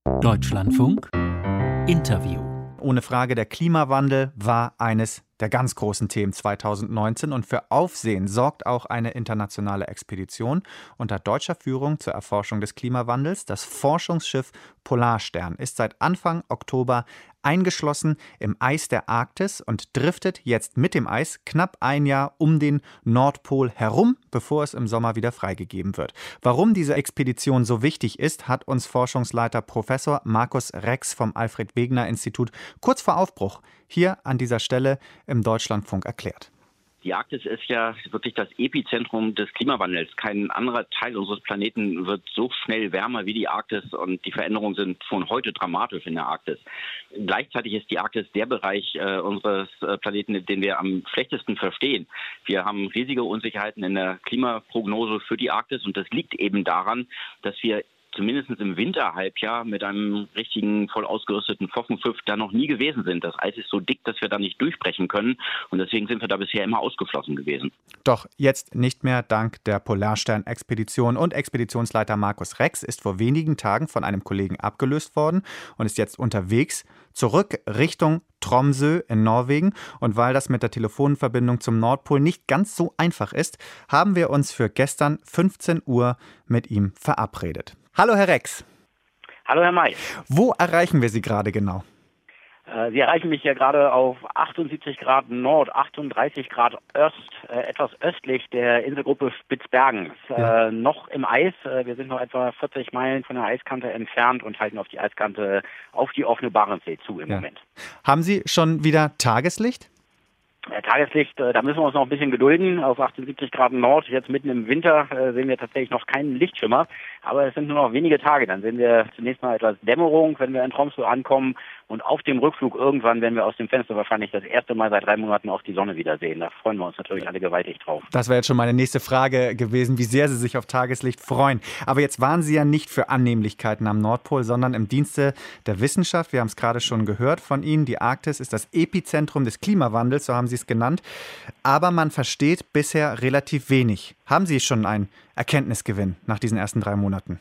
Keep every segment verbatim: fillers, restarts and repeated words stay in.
Deutschlandfunk Interview. Ohne Frage, der Klimawandel war eines der ganz großen Themen zweitausendneunzehn und für Aufsehen sorgt auch eine internationale Expedition unter deutscher Führung zur Erforschung des Klimawandels. Das Forschungsschiff Polarstern ist seit Anfang Oktober eingeschlossen im Eis der Arktis und driftet jetzt mit dem Eis knapp ein Jahr um den Nordpol herum, bevor es im Sommer wieder freigegeben wird. Warum diese Expedition so wichtig ist, hat uns Forschungsleiter Professor Markus Rex vom Alfred-Wegener-Institut kurz vor Aufbruch hier an dieser Stelle im Deutschlandfunk erklärt. Die Arktis ist ja wirklich das Epizentrum des Klimawandels. Kein anderer Teil unseres Planeten wird so schnell wärmer wie die Arktis und die Veränderungen sind schon heute dramatisch in der Arktis. Gleichzeitig ist die Arktis der Bereich äh, unseres äh, Planeten, den wir am schlechtesten verstehen. Wir haben riesige Unsicherheiten in der Klimaprognose für die Arktis und das liegt eben daran, dass wir zumindest im Winterhalbjahr mit einem richtigen, voll ausgerüsteten Fockenschiff da noch nie gewesen sind. Das Eis ist so dick, dass wir da nicht durchbrechen können und deswegen sind wir da bisher immer ausgeschlossen gewesen. Doch jetzt nicht mehr dank der Polarstern-Expedition und Expeditionsleiter Markus Rex ist vor wenigen Tagen von einem Kollegen abgelöst worden und ist jetzt unterwegs zurück Richtung Tromsø in Norwegen. Und weil das mit der Telefonverbindung zum Nordpol nicht ganz so einfach ist, haben wir uns für gestern fünfzehn Uhr mit ihm verabredet. Hallo Herr Rex. Hallo Herr May. Wo erreichen wir Sie gerade genau? Äh, Sie erreichen mich ja gerade auf achtundsiebzig Grad Nord, achtunddreißig Grad Ost, äh, etwas östlich der Inselgruppe Spitzbergen. Ja. Äh, noch im Eis. Äh, wir sind noch etwa vierzig Meilen von der Eiskante entfernt und halten auf die Eiskante, auf die offene Barentssee zu im ja. Moment. Haben Sie schon wieder Tageslicht? Äh, Tageslicht, äh, da müssen wir uns noch ein bisschen gedulden. Auf achtundsiebzig Grad Nord, jetzt mitten im Winter, äh, sehen wir tatsächlich noch keinen Lichtschimmer. Aber es sind nur noch wenige Tage. Dann sehen wir zunächst mal etwas Dämmerung, wenn wir in Tromsø ankommen. Und auf dem Rückflug irgendwann werden wir aus dem Fenster wahrscheinlich das erste Mal seit drei Monaten auch die Sonne wiedersehen. Da freuen wir uns natürlich alle gewaltig drauf. Das wäre jetzt schon meine nächste Frage gewesen, wie sehr Sie sich auf Tageslicht freuen. Aber jetzt waren Sie ja nicht für Annehmlichkeiten am Nordpol, sondern im Dienste der Wissenschaft. Wir haben es gerade schon gehört von Ihnen. Die Arktis ist das Epizentrum des Klimawandels, so haben Sie es genannt. Aber man versteht bisher relativ wenig. Haben Sie schon einen Erkenntnisgewinn nach diesen ersten drei Monaten?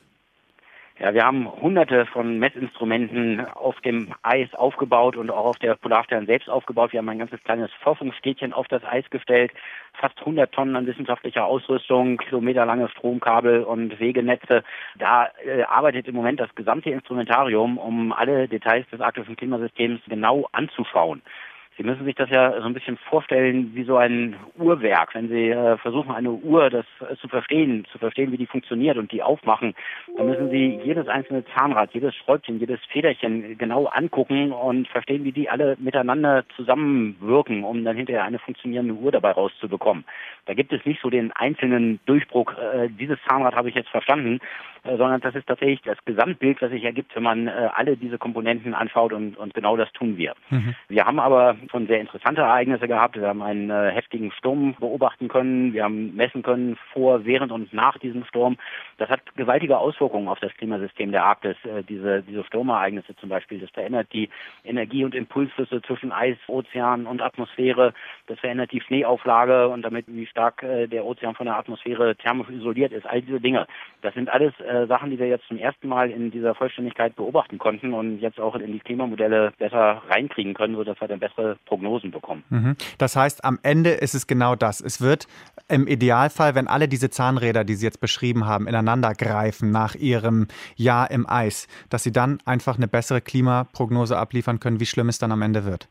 Ja, wir haben hunderte von Messinstrumenten auf dem Eis aufgebaut und auch auf der Polarstern selbst aufgebaut. Wir haben ein ganzes kleines Forschungsstädtchen auf das Eis gestellt, fast hundert Tonnen an wissenschaftlicher Ausrüstung, kilometerlange Stromkabel und Wegenetze. Da äh, arbeitet im Moment das gesamte Instrumentarium, um alle Details des arktischen Klimasystems genau anzuschauen. Sie müssen sich das ja so ein bisschen vorstellen wie so ein Uhrwerk. Wenn Sie äh, versuchen, eine Uhr das äh, zu verstehen, zu verstehen, wie die funktioniert und die aufmachen, dann müssen Sie jedes einzelne Zahnrad, jedes Schräubchen, jedes Federchen genau angucken und verstehen, wie die alle miteinander zusammenwirken, um dann hinterher eine funktionierende Uhr dabei rauszubekommen. Da gibt es nicht so den einzelnen Durchbruch, äh, dieses Zahnrad habe ich jetzt verstanden, äh, sondern das ist tatsächlich das Gesamtbild, was sich ergibt, wenn man äh, alle diese Komponenten anschaut und, und genau das tun wir. Mhm. Wir haben aber schon sehr interessante Ereignisse gehabt. Wir haben einen äh, heftigen Sturm beobachten können. Wir haben messen können vor, während und nach diesem Sturm. Das hat gewaltige Auswirkungen auf das Klimasystem der Arktis. Äh, diese, diese Sturmereignisse zum Beispiel, das verändert die Energie- und Impulsflüsse zwischen Eis, Ozean und Atmosphäre. Das verändert die Schneeauflage und damit, wie stark äh, der Ozean von der Atmosphäre thermisch isoliert ist. All diese Dinge. Das sind alles äh, Sachen, die wir jetzt zum ersten Mal in dieser Vollständigkeit beobachten konnten und jetzt auch in die Klimamodelle besser reinkriegen können, sodass wir dann bessere Prognosen bekommen. Mhm. Das heißt, am Ende ist es genau das. Es wird im Idealfall, wenn alle diese Zahnräder, die Sie jetzt beschrieben haben, ineinander greifen nach Ihrem Jahr im Eis, dass Sie dann einfach eine bessere Klimaprognose abliefern können, wie schlimm es dann am Ende wird.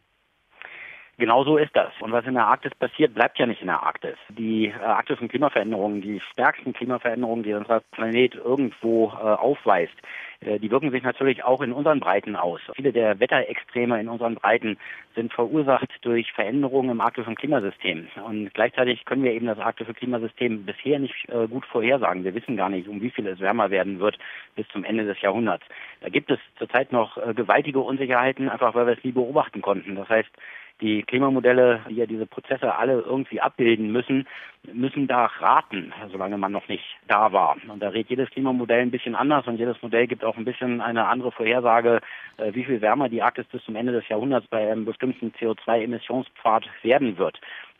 Genau so ist das. Und was in der Arktis passiert, bleibt ja nicht in der Arktis. Die äh, arktischen Klimaveränderungen, die stärksten Klimaveränderungen, die unser Planet irgendwo äh, aufweist, äh, die wirken sich natürlich auch in unseren Breiten aus. Viele der Wetterextreme in unseren Breiten sind verursacht durch Veränderungen im arktischen Klimasystem. Und gleichzeitig können wir eben das arktische Klimasystem bisher nicht äh, gut vorhersagen. Wir wissen gar nicht, um wie viel es wärmer werden wird bis zum Ende des Jahrhunderts. Da gibt es zurzeit noch äh, gewaltige Unsicherheiten, einfach weil wir es nie beobachten konnten. Das heißt, die Klimamodelle, die ja diese Prozesse alle irgendwie abbilden müssen, müssen da raten, solange man noch nicht da war. Und da redet jedes Klimamodell ein bisschen anders und jedes Modell gibt auch ein bisschen eine andere Vorhersage, wie viel wärmer die Arktis bis zum Ende des Jahrhunderts bei einem bestimmten C O zwei Emissionspfad werden wird.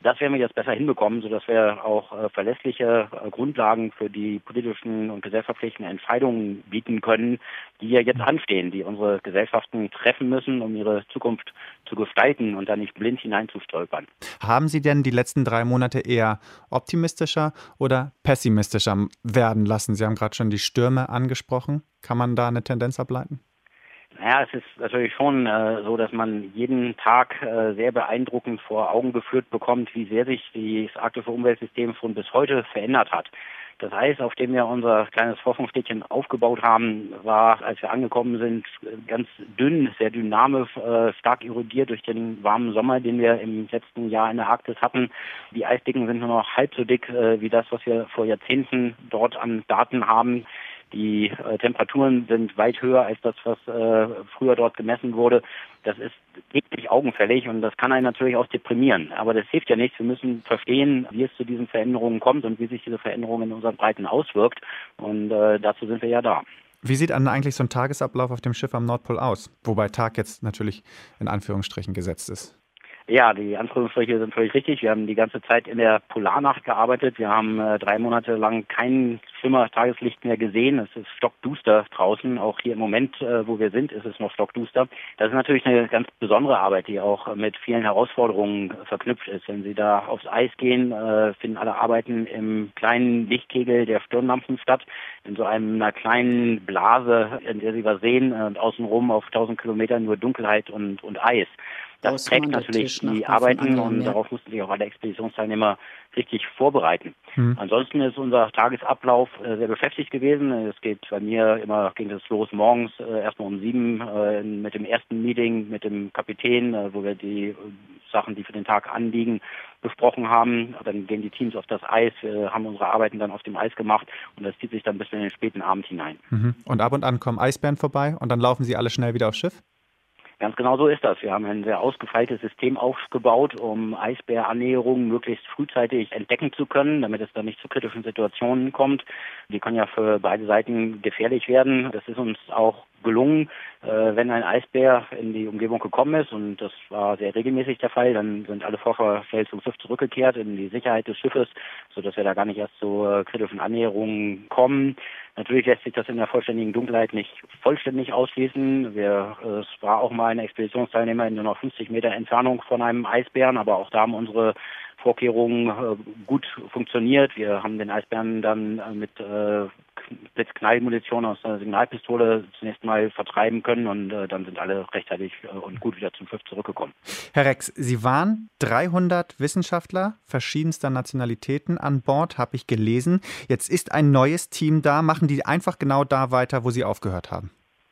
Das werden wir jetzt besser hinbekommen, sodass wir auch äh, verlässliche äh, Grundlagen für die politischen und gesellschaftlichen Entscheidungen bieten können, die ja jetzt anstehen, die unsere Gesellschaften treffen müssen, um ihre Zukunft zu gestalten und da nicht blind hineinzustolpern. Haben Sie denn die letzten drei Monate eher optimistischer oder pessimistischer werden lassen? Sie haben gerade schon die Stürme angesprochen. Kann man da eine Tendenz ableiten? Naja, es ist natürlich schon äh, so, dass man jeden Tag äh, sehr beeindruckend vor Augen geführt bekommt, wie sehr sich das arktische Umweltsystem schon bis heute verändert hat. Das Eis, auf dem wir unser kleines Forschungsstädtchen aufgebaut haben, war, als wir angekommen sind, ganz dünn, sehr dynamisch, äh, stark erodiert durch den warmen Sommer, den wir im letzten Jahr in der Arktis hatten. Die Eisdicken sind nur noch halb so dick äh, wie das, was wir vor Jahrzehnten dort an Daten haben. Die äh, Temperaturen sind weit höher als das, was äh, früher dort gemessen wurde. Das ist wirklich augenfällig und das kann einen natürlich auch deprimieren. Aber das hilft ja nichts. Wir müssen verstehen, wie es zu diesen Veränderungen kommt und wie sich diese Veränderung in unseren Breiten auswirkt. Und äh, dazu sind wir ja da. Wie sieht dann eigentlich so ein Tagesablauf auf dem Schiff am Nordpol aus? Wobei Tag jetzt natürlich in Anführungsstrichen gesetzt ist. Ja, die Anführungsstriche sind völlig richtig. Wir haben die ganze Zeit in der Polarnacht gearbeitet. Wir haben äh, drei Monate lang kein Schimmer-Tageslicht mehr gesehen. Es ist stockduster draußen. Auch hier im Moment, äh, wo wir sind, ist es noch stockduster. Das ist natürlich eine ganz besondere Arbeit, die auch mit vielen Herausforderungen verknüpft ist. Wenn Sie da aufs Eis gehen, äh, finden alle Arbeiten im kleinen Lichtkegel der Stirnlampen statt. In so einer kleinen Blase, in der Sie was sehen, und außenrum auf tausend Kilometern nur Dunkelheit und, und Eis. Das prägt natürlich die Arbeiten und ja. Darauf mussten sich auch alle Expeditionsteilnehmer richtig vorbereiten. Hm. Ansonsten ist unser Tagesablauf äh, sehr beschäftigt gewesen. Es geht bei mir immer, ging es los morgens äh, erstmal um sieben äh, mit dem ersten Meeting mit dem Kapitän, äh, wo wir die äh, Sachen, die für den Tag anliegen, besprochen haben. Dann gehen die Teams auf das Eis, äh, haben unsere Arbeiten dann auf dem Eis gemacht und das zieht sich dann bis in den späten Abend hinein. Mhm. Und ab und an kommen Eisbären vorbei und dann laufen sie alle schnell wieder aufs Schiff? Ganz genau so ist das. Wir haben ein sehr ausgefeiltes System aufgebaut, um Eisbärannäherungen möglichst frühzeitig entdecken zu können, damit es dann nicht zu kritischen Situationen kommt. Die können ja für beide Seiten gefährlich werden. Das ist uns auch gelungen. Äh, wenn ein Eisbär in die Umgebung gekommen ist, und das war sehr regelmäßig der Fall, dann sind alle Forscher schnell zum Schiff zurückgekehrt in die Sicherheit des Schiffes, sodass wir da gar nicht erst zu äh, kritischen Annäherungen kommen. Natürlich lässt sich das in der vollständigen Dunkelheit nicht vollständig ausschließen. Wir, äh, es war auch mal ein Expeditionsteilnehmer in nur noch fünfzig Meter Entfernung von einem Eisbären, aber auch da haben unsere Vorkehrungen äh, gut funktioniert. Wir haben den Eisbären dann äh, mit äh, Blitzknallmunition aus einer Signalpistole zunächst mal vertreiben können und äh, dann sind alle rechtzeitig äh, und gut wieder zum Schiff zurückgekommen. Herr Rex, Sie waren dreihundert Wissenschaftler verschiedenster Nationalitäten an Bord, habe ich gelesen. Jetzt ist ein neues Team da. Machen die einfach genau da weiter, wo Sie aufgehört haben?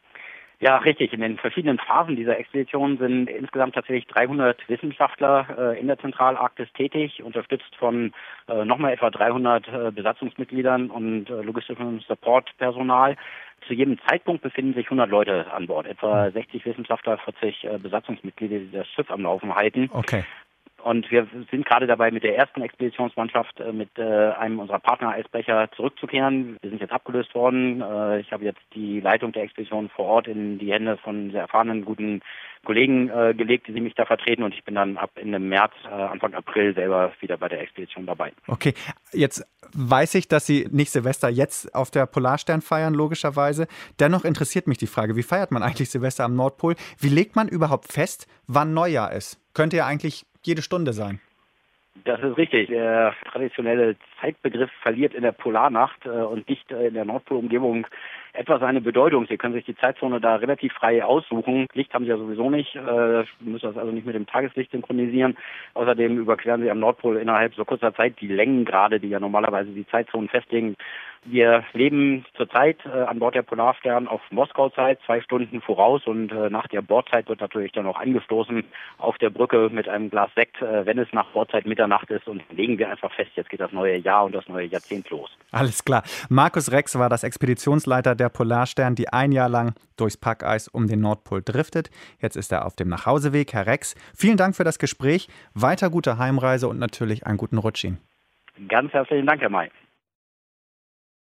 Ja, richtig. In den verschiedenen Phasen dieser Expedition sind insgesamt tatsächlich dreihundert Wissenschaftler äh, in der Zentralarktis tätig, unterstützt von äh, nochmal etwa dreihundert äh, Besatzungsmitgliedern und äh, logistischem Supportpersonal. Zu jedem Zeitpunkt befinden sich hundert Leute an Bord, etwa sechzig Wissenschaftler, vierzig äh, Besatzungsmitglieder, die das Schiff am Laufen halten. Okay. Und wir sind gerade dabei, mit der ersten Expeditionsmannschaft äh, mit äh, einem unserer Partner-Eisbrecher zurückzukehren. Wir sind jetzt abgelöst worden. Äh, ich habe jetzt die Leitung der Expedition vor Ort in die Hände von sehr erfahrenen, guten Kollegen äh, gelegt, die mich da vertreten. Und ich bin dann ab Ende März, äh, Anfang April selber wieder bei der Expedition dabei. Okay, jetzt weiß ich, dass Sie nicht Silvester jetzt auf der Polarstern feiern, logischerweise. Dennoch interessiert mich die Frage, wie feiert man eigentlich Silvester am Nordpol? Wie legt man überhaupt fest, wann Neujahr ist? Könnte ja eigentlich jede Stunde sein. Das ist richtig. Der traditionelle Zeitbegriff verliert in der Polarnacht äh, und nicht äh, in der Nordpolumgebung etwa seine Bedeutung. Sie können sich die Zeitzone da relativ frei aussuchen. Licht haben Sie ja sowieso nicht, äh, müssen das also nicht mit dem Tageslicht synchronisieren. Außerdem überqueren Sie am Nordpol innerhalb so kurzer Zeit die Längengrade, die ja normalerweise die Zeitzonen festlegen. Wir leben zurzeit äh, an Bord der Polarstern auf Moskau-Zeit, zwei Stunden voraus und äh, nach der Bordzeit wird natürlich dann auch angestoßen auf der Brücke mit einem Glas Sekt, äh, wenn es nach Bordzeit Mitternacht ist und legen wir einfach fest, jetzt geht das neue Jahr und das neue Jahrzehnt los. Alles klar. Markus Rex war das Expeditionsleiter der Polarstern, die ein Jahr lang durchs Packeis um den Nordpol driftet. Jetzt ist er auf dem Nachhauseweg. Herr Rex, vielen Dank für das Gespräch. Weiter gute Heimreise und natürlich einen guten Rutsch Ihnen. Ganz herzlichen Dank, Herr May.